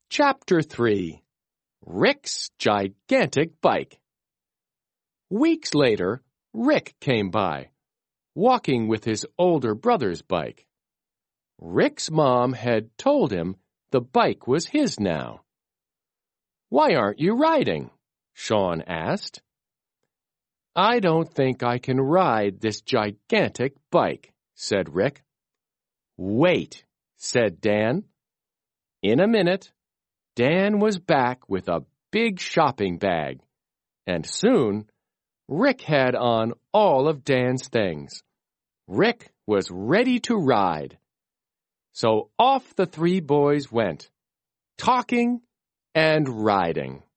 Chapter 3 Rick's Gigantic Bike. Weeks later, Rick came by, walking with his older brother's bike. Rick's mom had told him the bike was his now. "Why aren't you riding?" Sean asked. "I don't think I can ride this gigantic bike," said Rick. "Wait," said Dan. In a minute, Dan was back with a big shopping bag, and soon Rick had on all of Dan's things. Rick was ready to ride. So off the three boys went, talking and riding.